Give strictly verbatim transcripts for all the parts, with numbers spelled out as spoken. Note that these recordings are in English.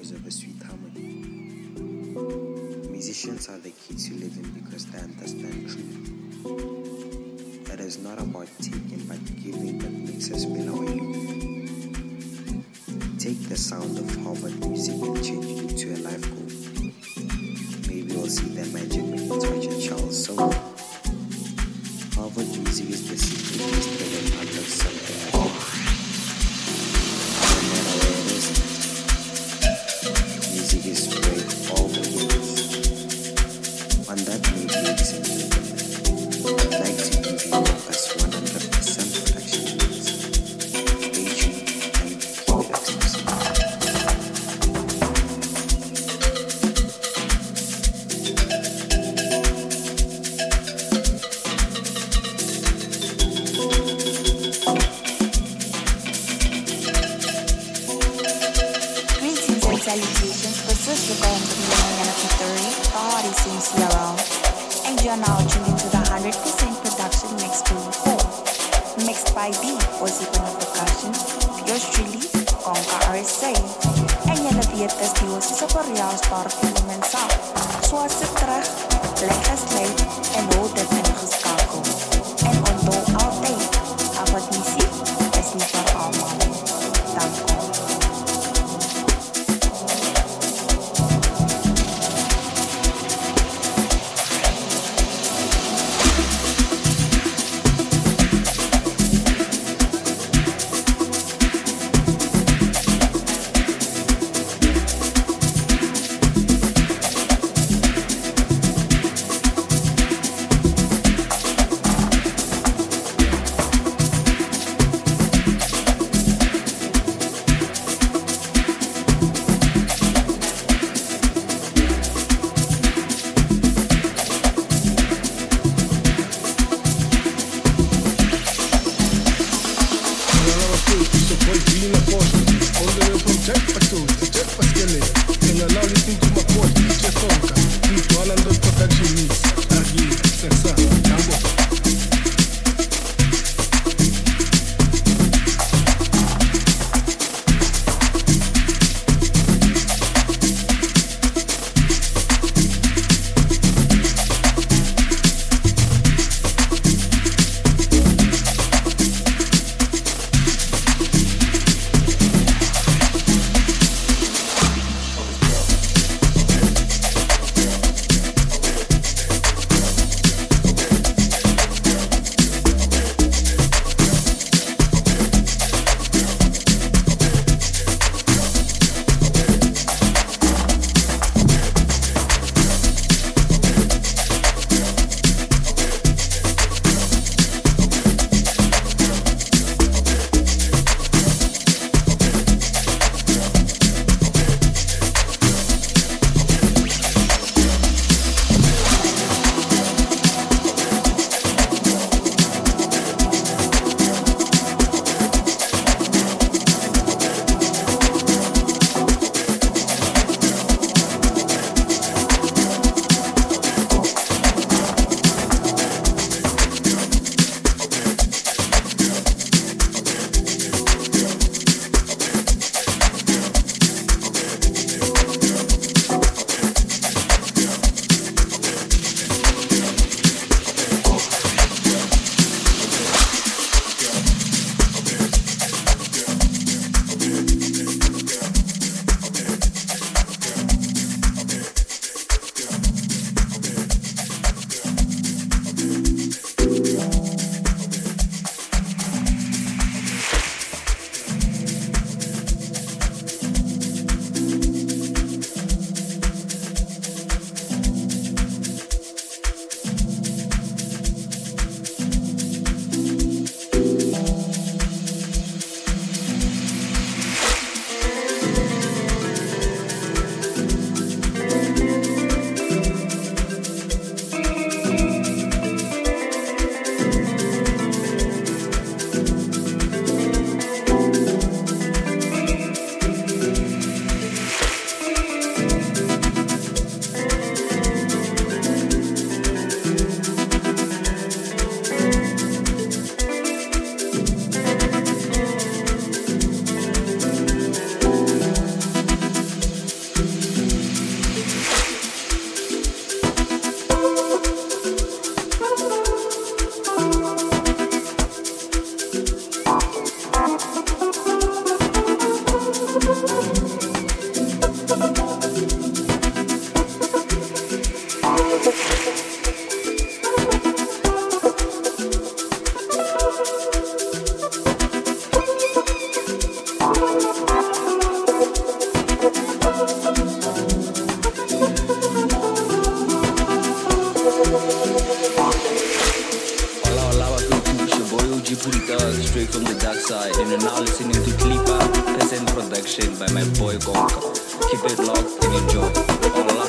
because of a sweet harmony. Musicians are the key to living because they understand truth. It is not about taking but giving that makes us feel our youth. Take the sound of Harvard music and change it into a life goal. Maybe we'll see the magic when you touch a child's soul. Harvard music is the secret history that unlocks something like it. No matter where it is, music is spread all the years. On that note, ladies and gentlemen, I'd like to give you August one hundred percent production units. Stay tuned and keep it exclusive. Salutations, this is the Golden Millennium of the thirty. The party seems to be around. And you're now tuned into the one hundred percent production mix twenty-four. Mixed by B, Ozip on the percussion. Yours truly, Conca R S A. En jullie weet is die ons is op een reaalsbare film en saam. Zoals ze terug, lekker slijt en houd dit ingeskakeld. En onthou altijd, af wat muziek is niet voor allemaal. Dank u. G Purita, straight from the dark side. And you're now listening to Klipa, Peasant Production by my boy Gonka. Keep it locked and enjoy. Hola.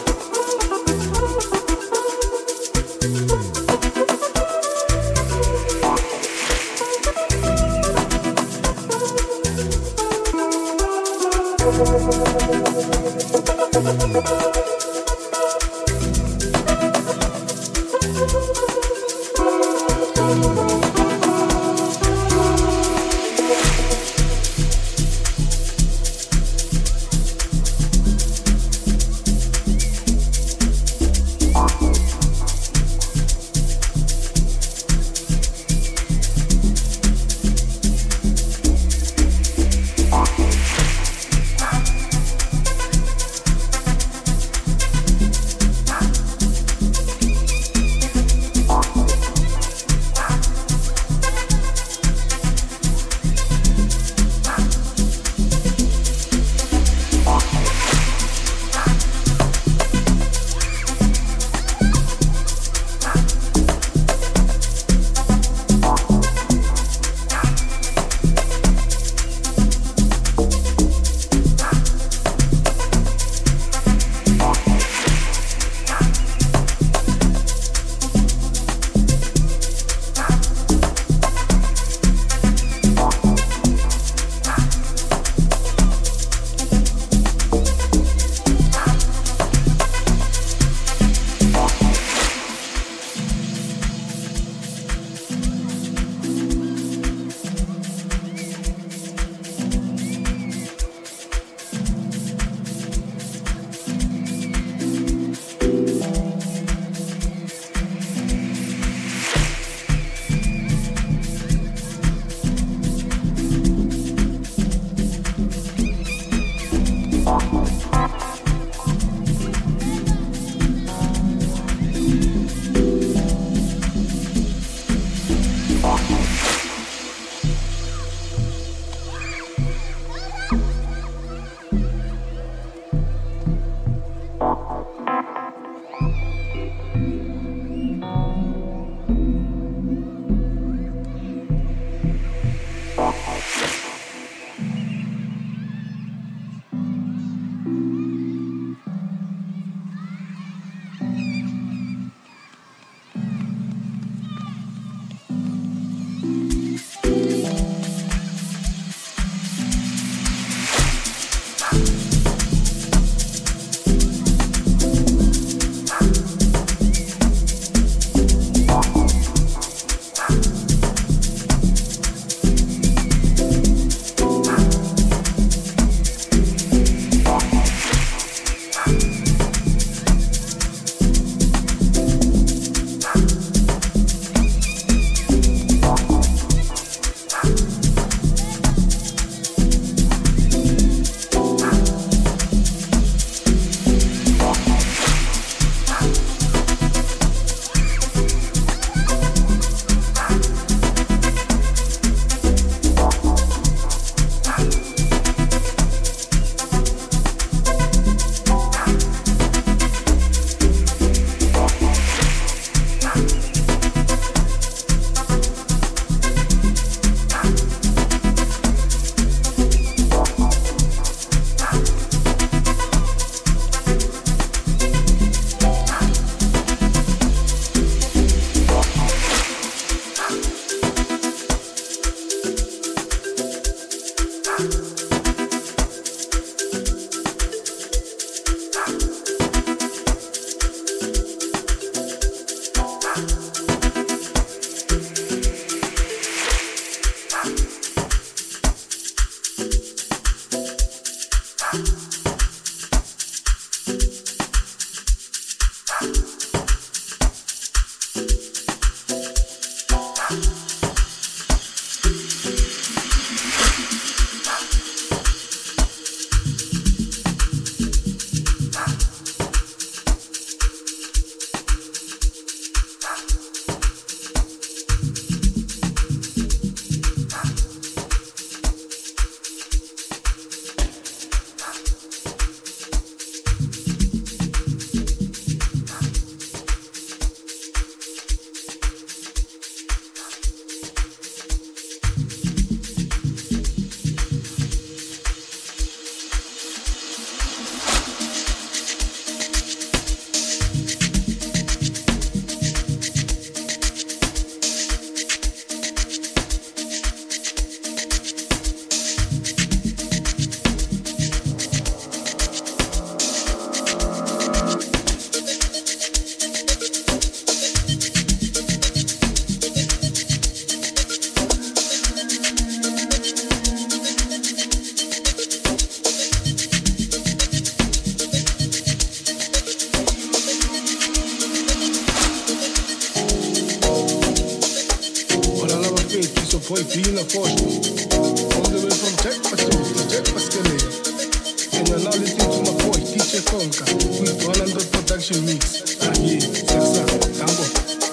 fake, so boy being a force. All the way from Tech Patrol to Tech Pascalia. And you're now listening to my boy, D J Conca, with one hundred production mix. Ah, yeah, Sexa, Tango.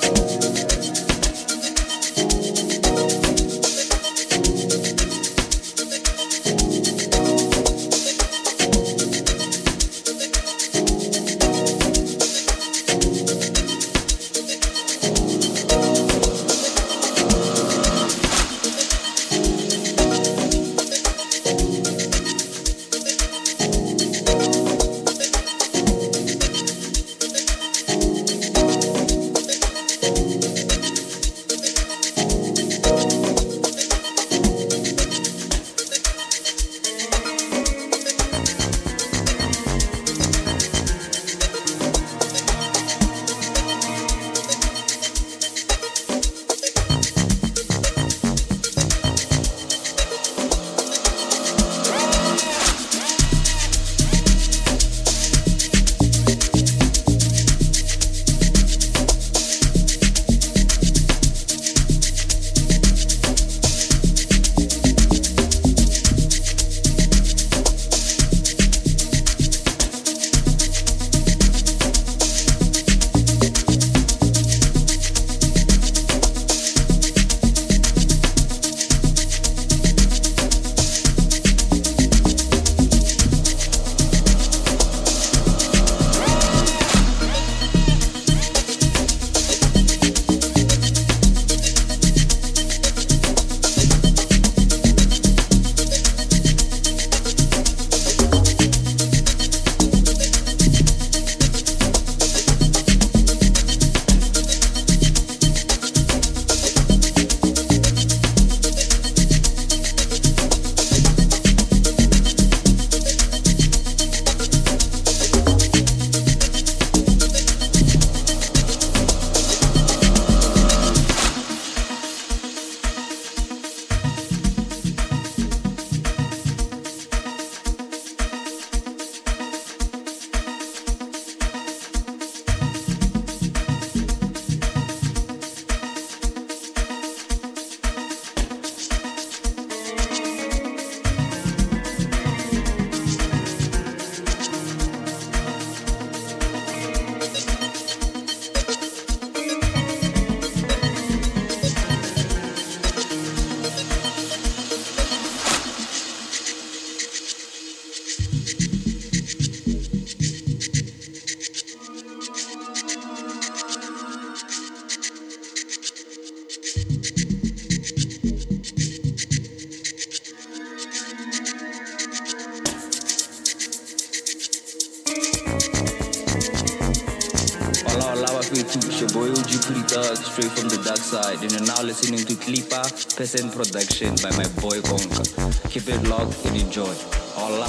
It's your boy O G Pretty Thug, straight from the dark side. And you're now listening to Klipa Percent Production by my boy Conca. Keep it locked and enjoy. Hola.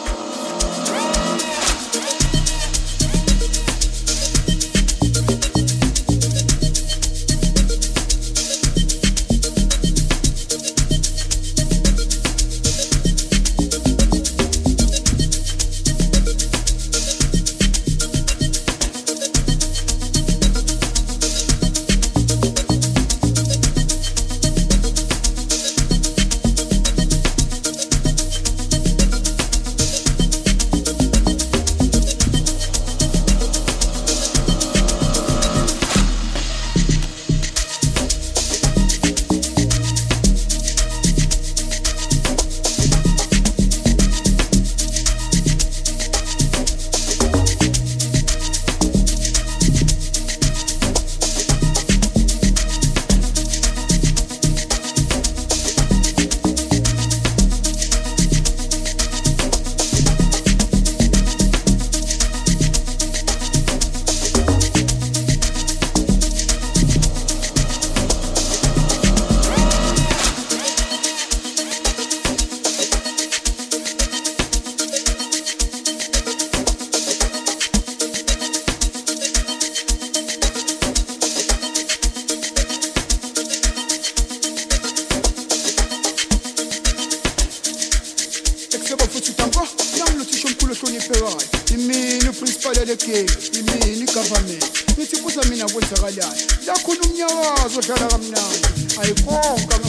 imini government nithi kuza mina kwenzakalani lakhona umnyakazo dlala kamnandi ayikonke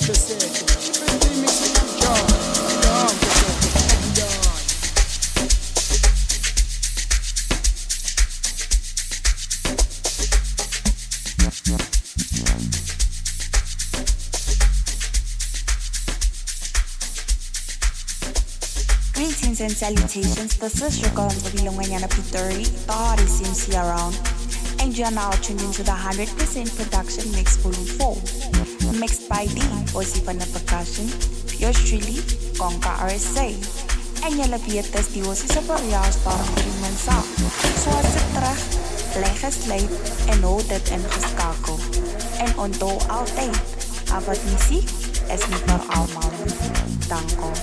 pesete. Sempre remix with John. John, pesete. John. Greetings and salutations. This is your girl Bilonganyana P thirty. Thought it seems here around. And you are now tuned into the one hundred percent production mix volume four. Mixed by D, Osifana Percussion, yours truly, Conca R S A. En julle weet dis die Ossie verjaarsdag vir die mensa. So as dit terug, bly gesluit en hou dit ingeskakel. En onthou altyd, wat muziek is nie vir almal nie. Dankie.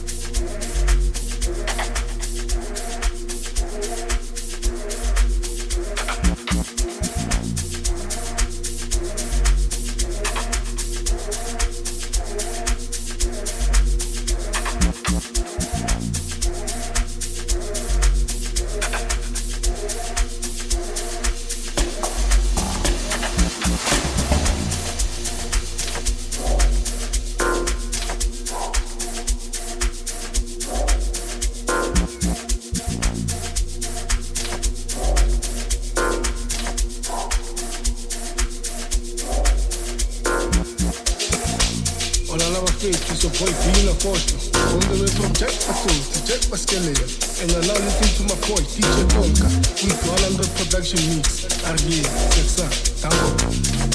All the way from Jack Pato to Jack Pascalia. And you're now listening to my boy, D J Conca, with one hundred production mix. Argie, Sexa, Tango.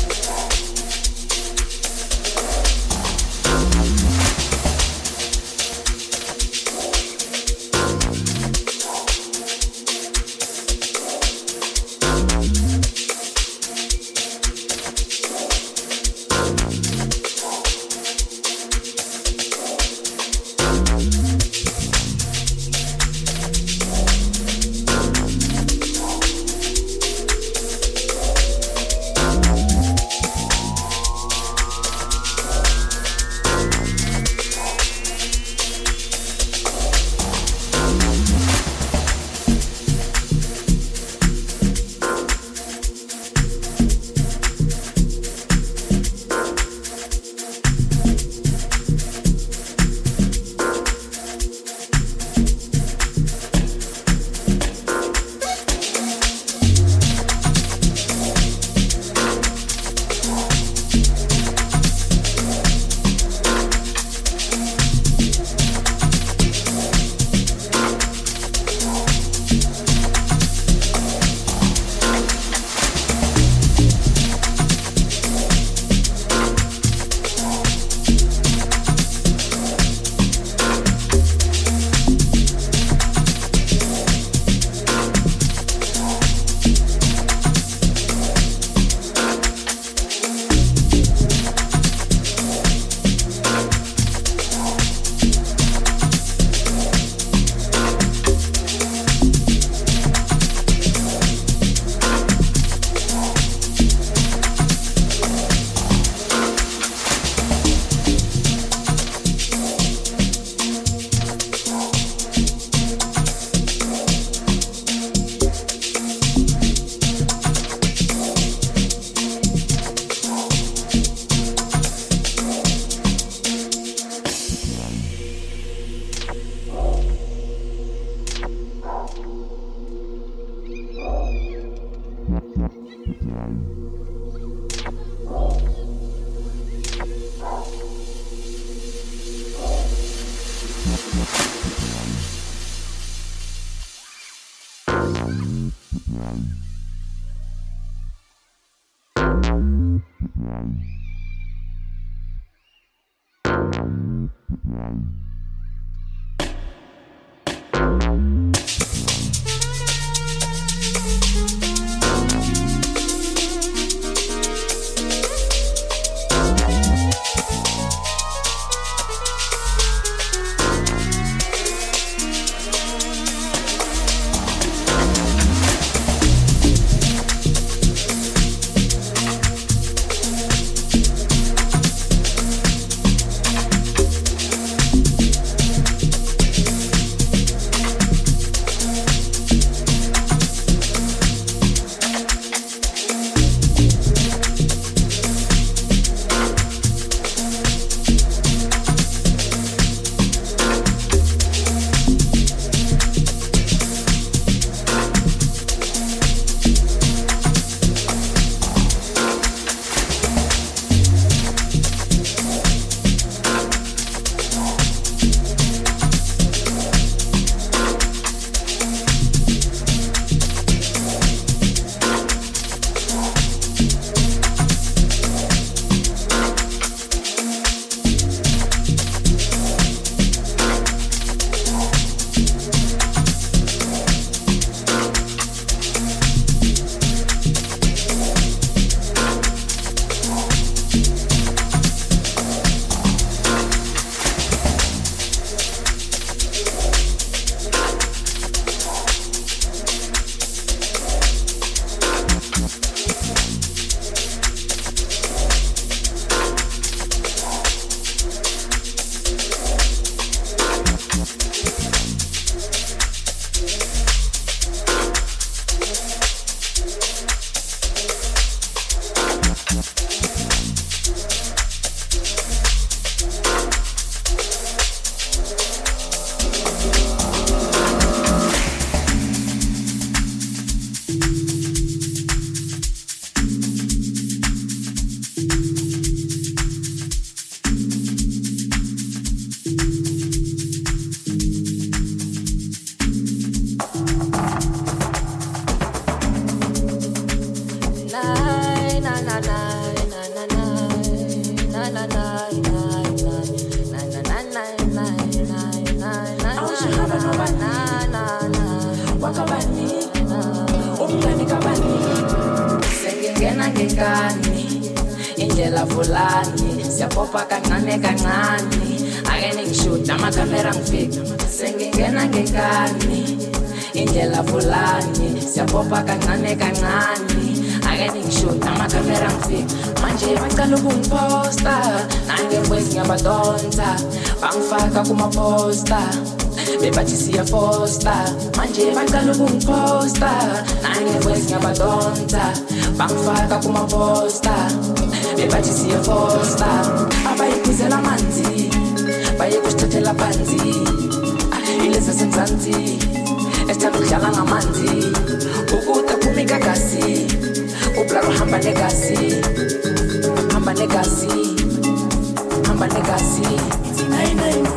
Sengingena ngekani indlela fulani siyapopa kancane kancane ake ningishuda amakamera ngifika sengingena ngekani indlela fulani siyapopa kancane kancane ake ningishuda amakamera ngifika manje bacala ukungiposta nangemwezi ngiyabadonsa bangifaka kumaposta bebathi siyafosta manje bacala ukungiposta nangemwezi ngiyabadonsa bangifaka kumaposta bebathi siyafosta abayiphuzela amanzi bayekusithathela phansi ilezi semzansi esithanda ukudlala ngamanzi ukuta phuma igagasi ublaro hamba negasi hamba negasi hamba negasi nine nine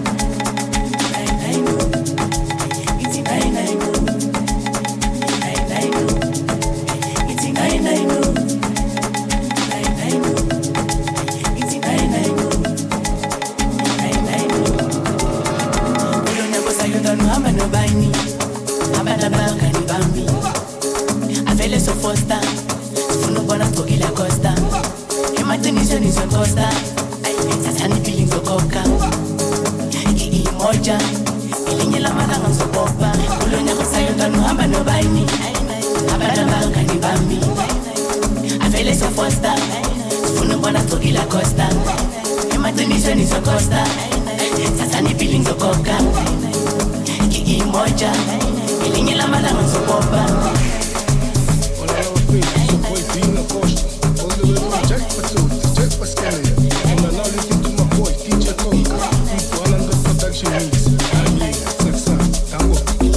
Fosta, sifuna ukubona sigcokile Costa. Emaqinisweni socosta, sathanda feelings zokhokha. Imoja, ilinye lamalanga ngizopopa. Kulonyaka sayonta uhamba nobayini. Abantu abangani bami. Avele sofosta, sifuna ukubona sigcokile Costa. Emaqinisweni socosta, sathanda feelings zokhokha. Imoja, ilinye lamalanga ngizopopa. Being a coach, all the way from Jack Patul to Jack Pascalia. And I'm now listening to my boy, D J Conka, with one hundred production mix. And yeah, success, tango.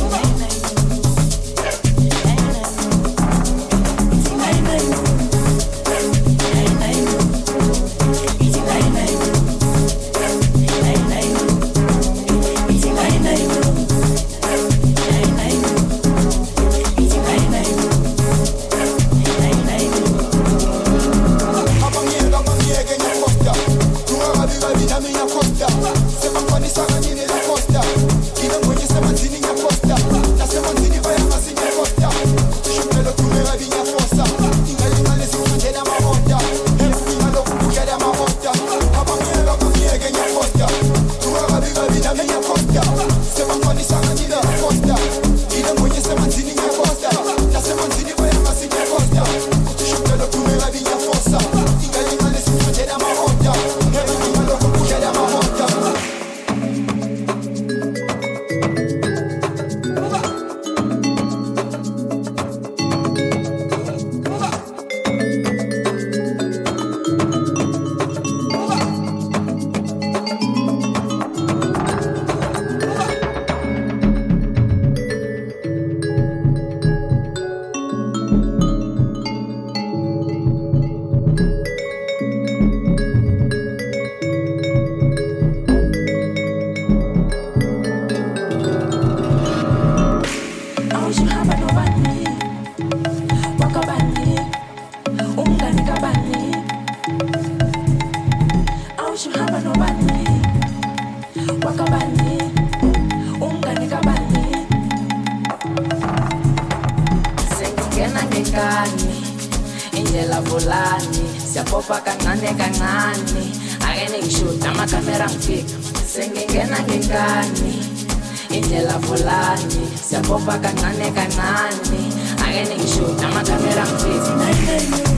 Indlela fulani siyapopa kancane kancane ake ningishuda amakamera ngifika sengingena ngekani indlela fulani siyapopa kancane kancane ake ningishuda amakamera ngifika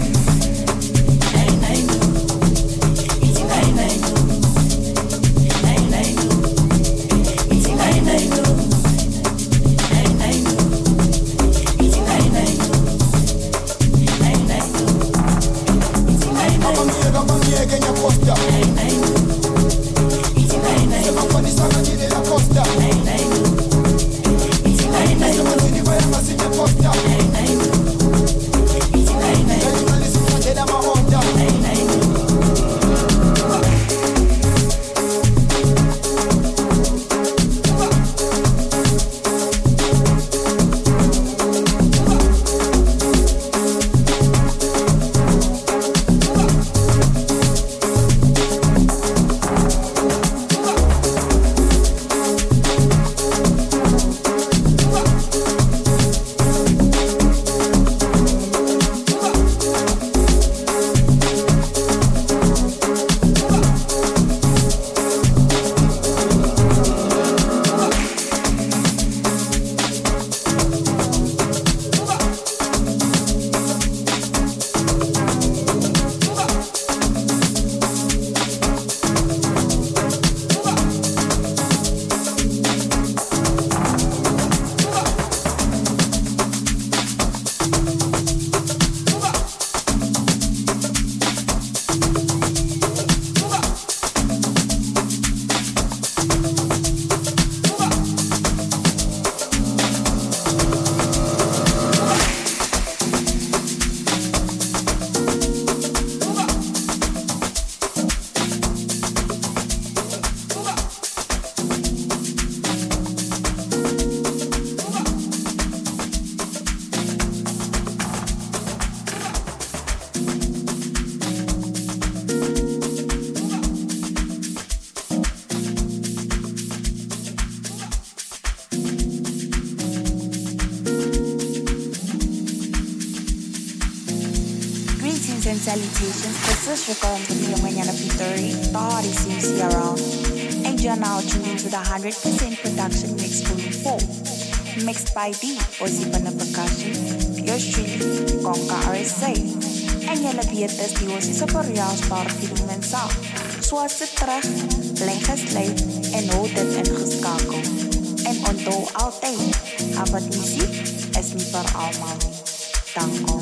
Costa. Salutations, this is Rico Manyana P thirty, the hottest C M C around. And you're now tuned into the one hundred percent production mix volume four. Mixed by D, Ozipana Percussion, yours truly, Konka R S A. En julle weet dis die ons is op 'n realspare feeling mensa. So as dit terug, bly gesluit en hou dit ingeskakel. En onthou altyd, wat musiek is nie vir almal nie. Dankie.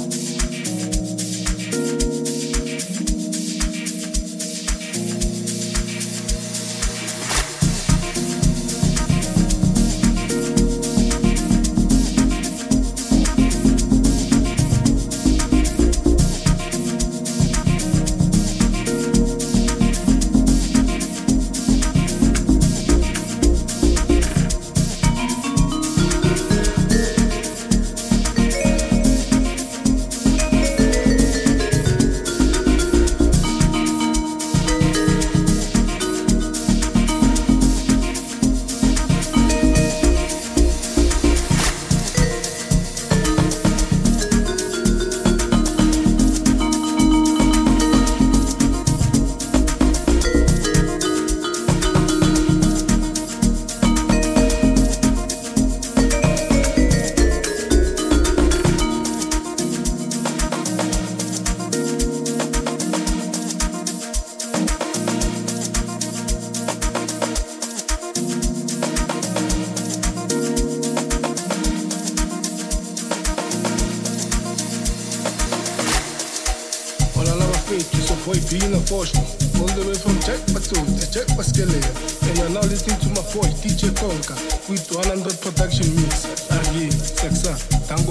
All the way from Czech Pato to Czech Pascalia. And you're now listening to my boy, D J Konka, with one hundred production mix. Ah yeah, Sexa, Tango.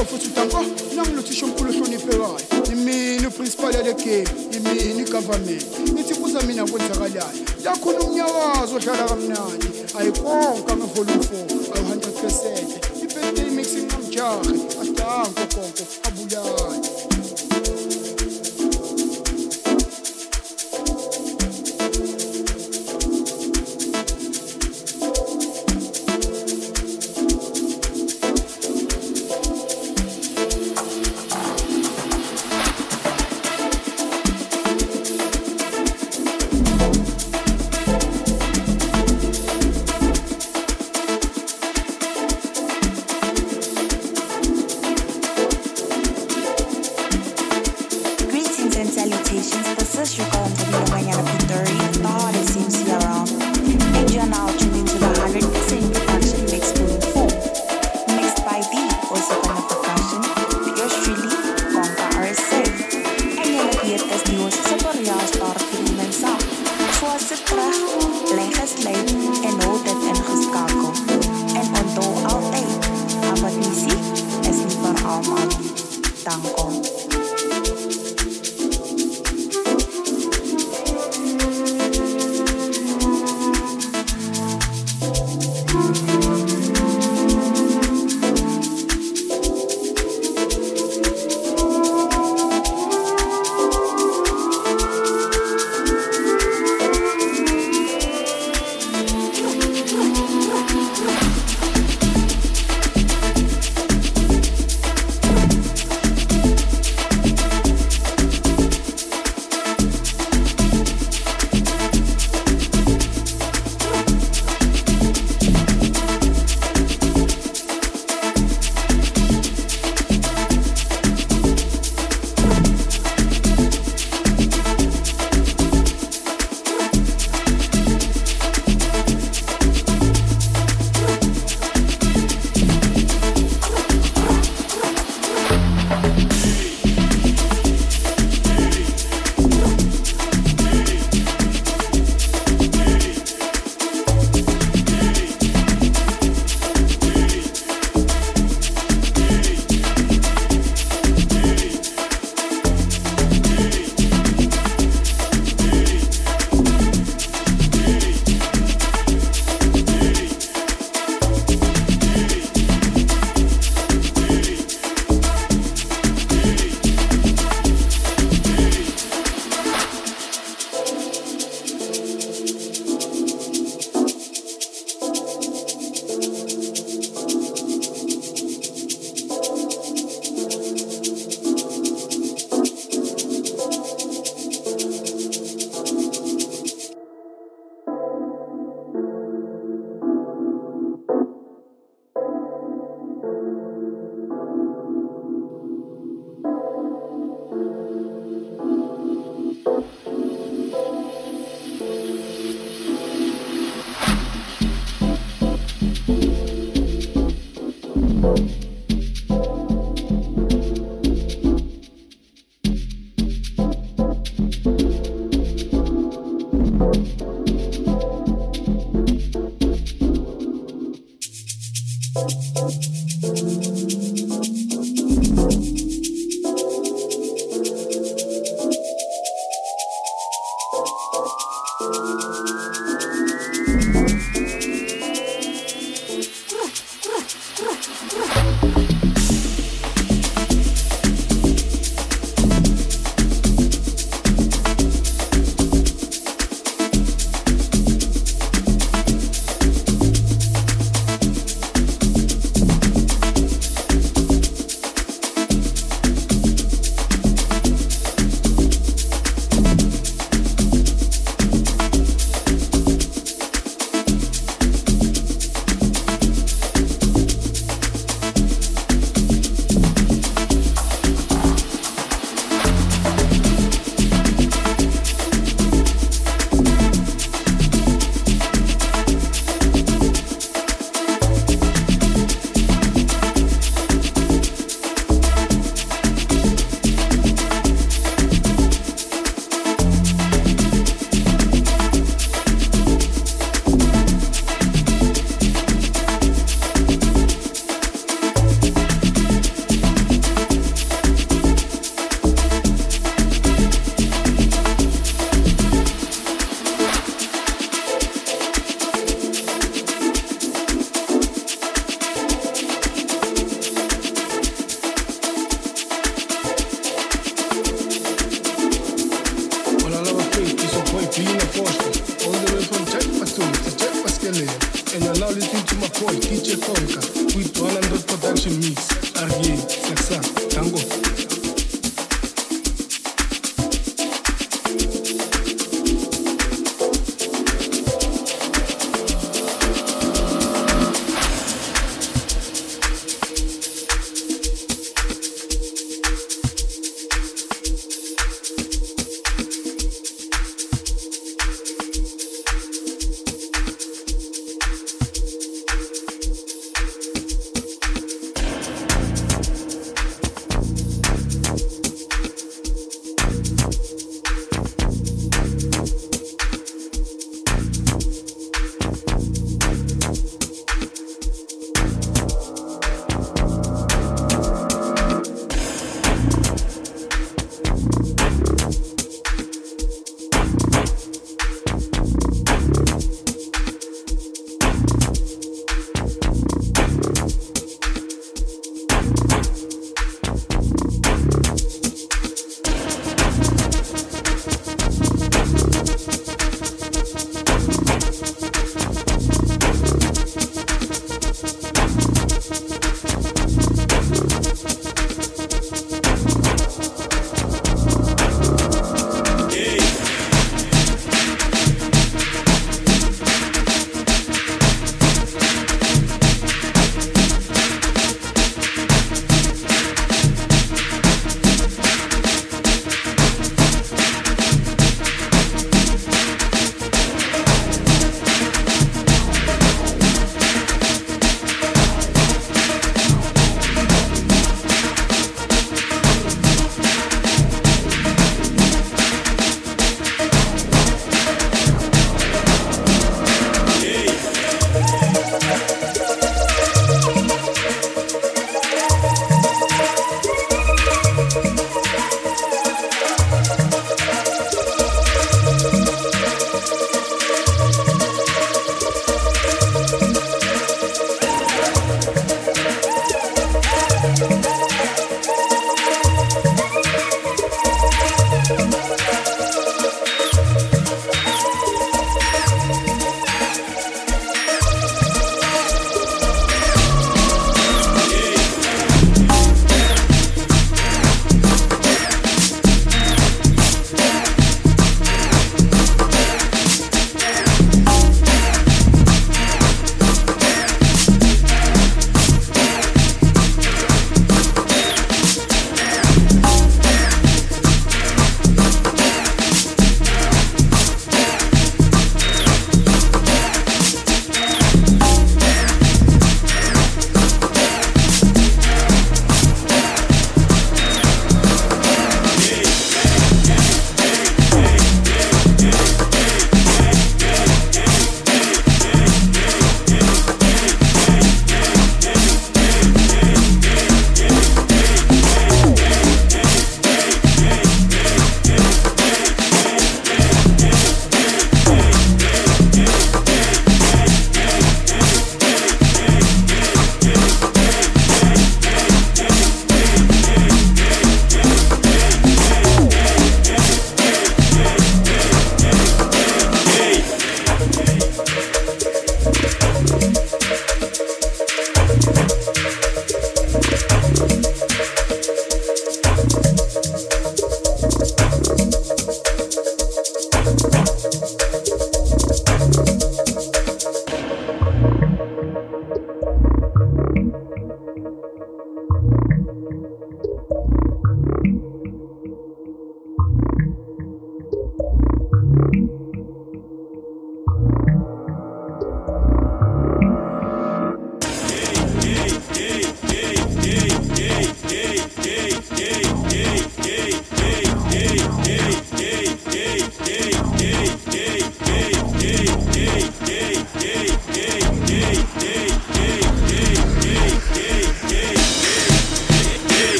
ko futhi utanko nangilothisha umkhulu ohloniphekayo imini uprincipal yale game imini government ithi kuza mina kwenzakalayo yakhona umnyakazo ohlala kamnandi ayikonke ngevolume four ayi one hundred percent ibirthday mixing namjahi adanko konke abulala. boy D J Konka with one hundred production mix. Arye, Saksa, Tango.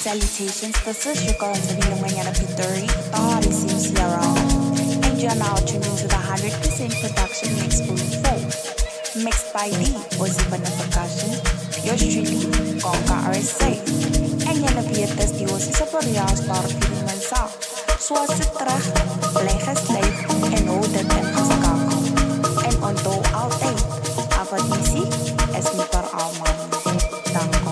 Salutations, this is your girl Nzabile Mwanyana P thirty, Thought seems around. And you're now tuned into the one hundred percent production mix volume four. Mixed by D, Ozzy the percussion, yours truly, Gonka R S A. En jy nou weet dis die Ozzy se verjaarsdag vir mense. So as dit terug, bly geslyf en hou dit in geskakel. En onthou altyd, avond muziek is nie vir almal. Dankie.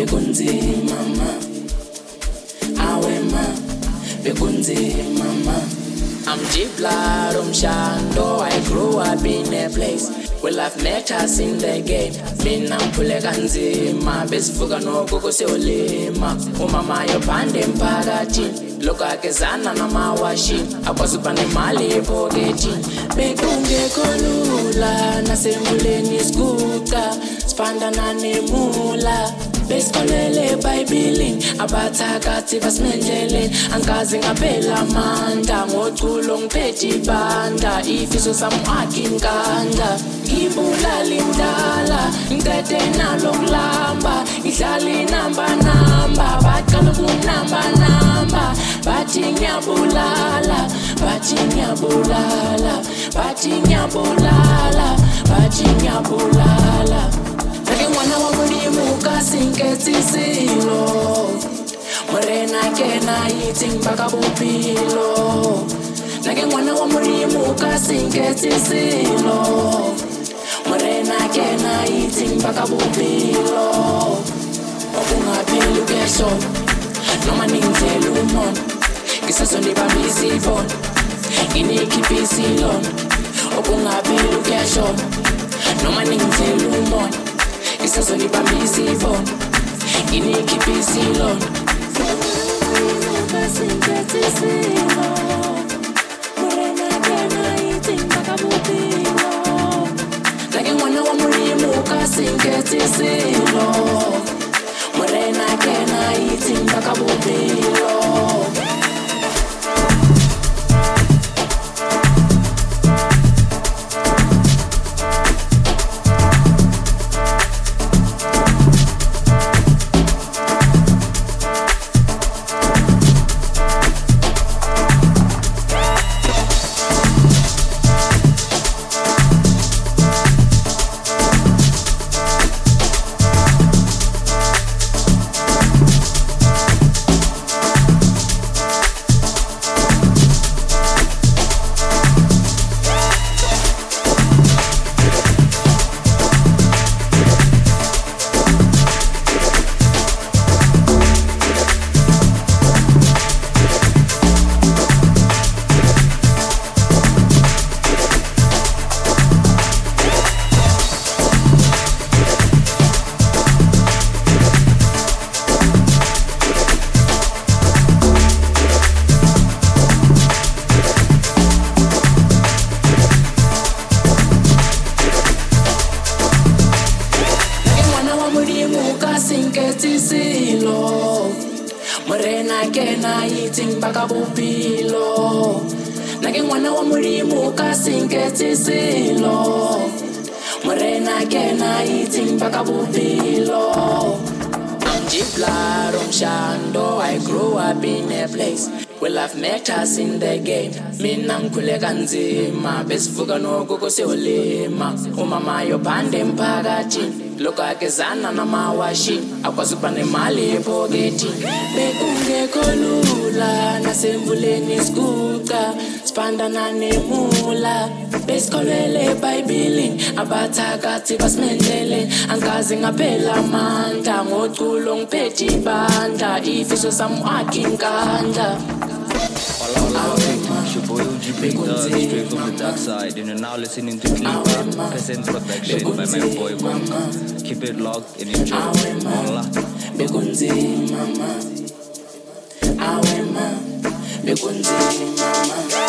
bekunzima ma awe ma bekunzima ma I'm deep blood umshando I grew up in a place where life met us in the game mina mphule kanzima besivuka nogogo siyolima umama yophande emphakathini lokho akezana namawashi akwazi ukuba nemali epokethini bekungekho lula nasemvuleni isiguqa siphandana nemula besikolele ebhayibhelini abathakathi basimendlele angazi ngaphela amandla ngoculo ngiphethe ibanda ifiso sami akhi inkandla ngibulala indala ngicede nalo kulamba idlala inamba namba baqala ukunamba namba bathi ngiyabulala bathi ngiyabulala bathi ngiyabulala bathi ngiyabulala Nake mwana wa mulimu kasinketisilo Morena kena iting baka bupilo Nake mwana wa mulimu kasinketisilo Morena kena iting baka bupilo Okungapheli kesho Noma ningzelu umon Kisaso nibamisi von Inikhipisi lon Okungapheli kesho Noma ningzelu umon Isazo ni bambisi von Inikhipisi lon Kasinketisilo Morena kena iting baka bupilo Nake mwana wa mulimu kasinketisilo Morena kena iting baka bupilo Morena kena iting baka bupilo Nake mwana wa mulimu kasinketisilo Morena kena iting baka bupilo I'm deep blood umshando I grew up in a place where life met us in the game Mina mkhule kanzima besivuka nogogo siyolima umama yophande emphakathini lokho akezana namawashi akwazi ukuba nemali epokethini bekungekho lula nasemvuleni isiguqa siphandana nemula besikolele ebhayibhelini abathakathi basimendlele angazi ngaphela amandla ngoculo ngiphethe ibanda ifiso sami akhi inkandla All out, it's your boy O G Breakdog, straight from the dark side. And you're now listening to Klipa, Peasant Production by my boy Gonka. Keep it locked and enjoy. Hola. Bekunzi mama, awe ma, bekunzi mama.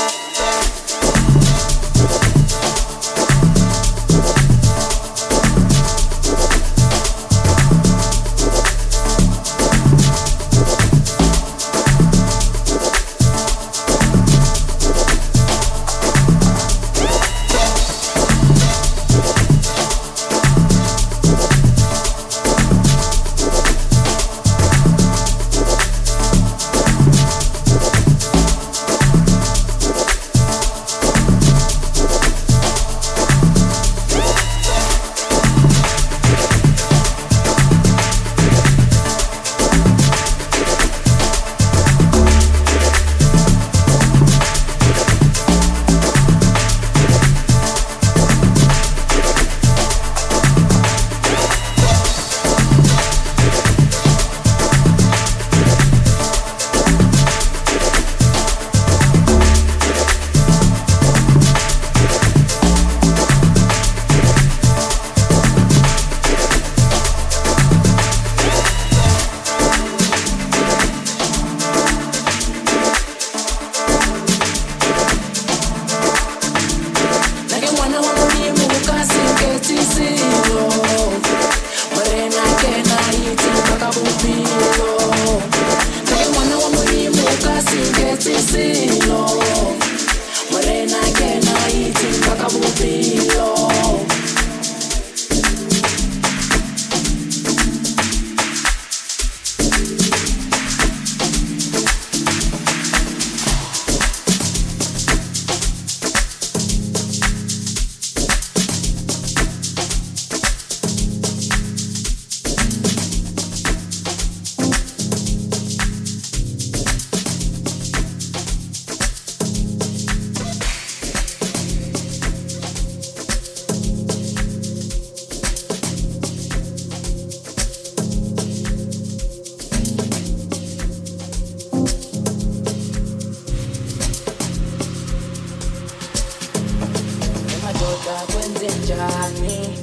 njani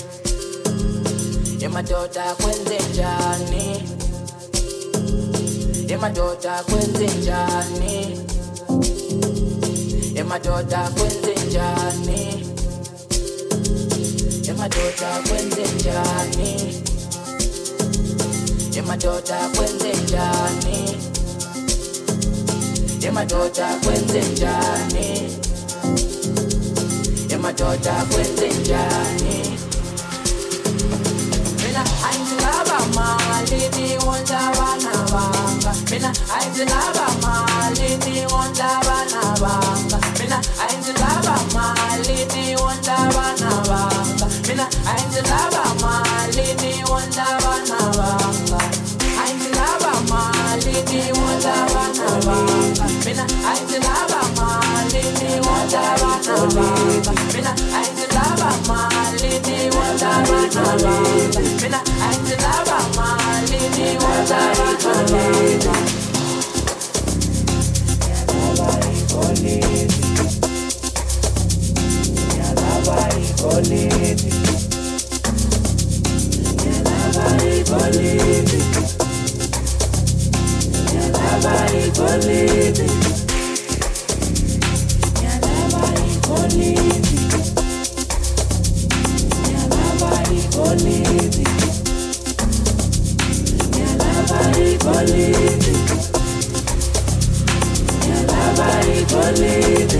emadoda kwenze njani emadoda kwenze njani emadoda kwenze njani emadoda kwenze njani emadoda kwenze njani emadoda kwenze njani emadoda kwenze njani mina ayindilaba mali niwondla bana banga mina ayindilaba mali niwondla bana banga mina ayindilaba mali niwondla bana banga mina ayindilaba mali niwondla bana banga ayindilaba mali niwondla bana banga mina ayindilaba mali niwondla bana banga mina ayindilaba mali niwondla bana banga mina ayindilaba mali niwondla bana banga Yalaba ikoliti Yalaba ikoliti Yalaba ikoliti Yalaba ikoliti Yalaba ikoliti Yalaba ikoliti Yalaba ikoliti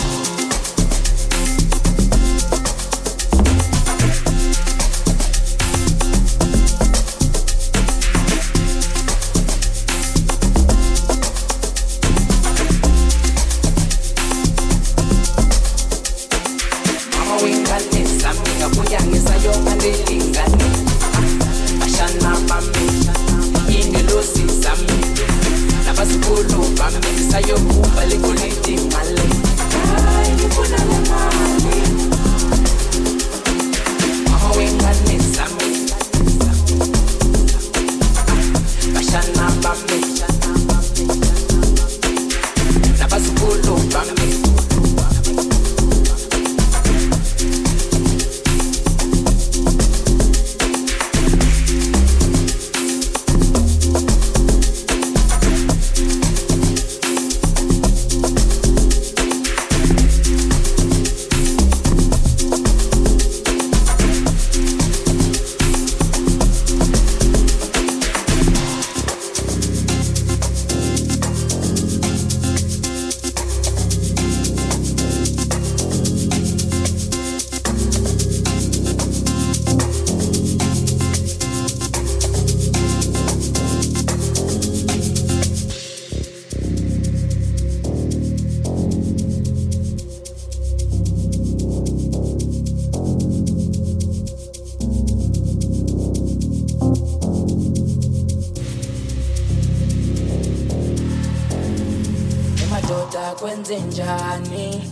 kwenze njani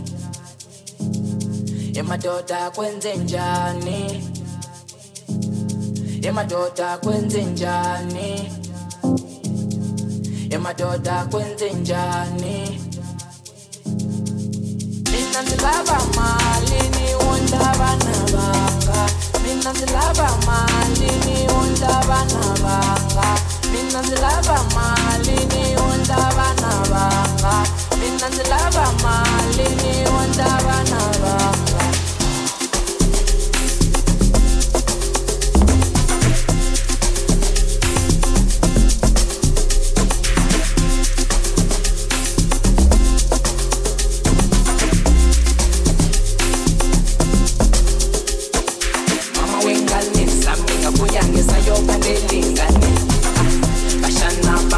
emadoda kwenze njani emadoda kwenze njani emadoda kwenze njani mina ndilaba mali niwondla bana banga mina ndilaba mali niwondla bana banga mina ndilaba mali niwondla bana banga mina ndilaba mali niwondla bana banga Mama wengane sami ngabuya ngesayo kandelingane bashana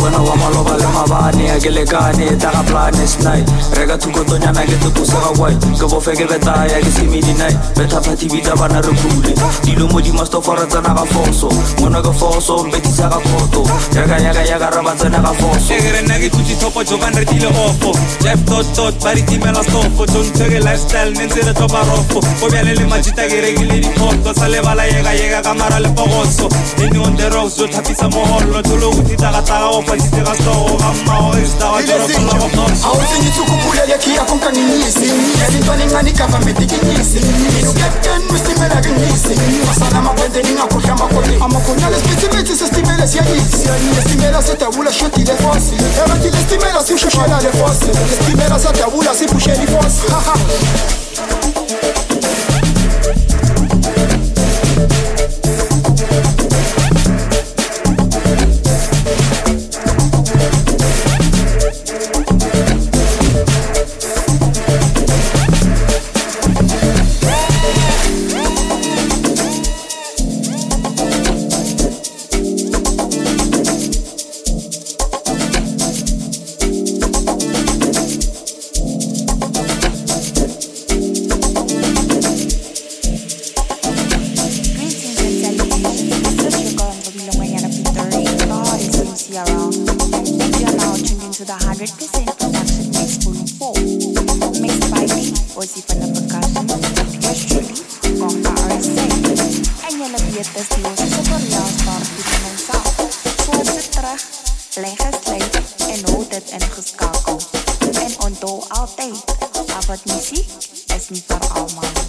wena wa maloba le mabane a ke lekane taga plane snai reka thukotonyana ke tepusega kwai ke bofe ke betaya ke semidinai betha phathi bitsa bana re phule dilo mo di mastofora tsena ga foso mona ke foso mbetisa ga khoto yaga yaga yaga ra ba tsena ga foso e re nna ke tutsi topo jo ban re dile ofo Jeff tot tot ba ri timela stofo jo ntse lifestyle nentse re topa rofo go bjale le majita ke rekile di photo sa le bala yega yega ka mara le pogoso eni on the rocks jo thapisa moholo tlo go tita ga taga o fasitse ga sto ga mao e sta wa joro kwa go foso Au singi tsukupula ya kia konka nginisi Yalintwani ngani government ikinyisi Inu captain mwistimela kinyisi Masana makwende ninga kusha makoni Amakoni ale specimeti se stimela siya yisi Estimela se tabula shoti le fosi Eva ki le stimela si ushushela le fosi Estimela se tabula si pushe li fosi Haha En onthou altyd, af wat muziek is nie vir almal.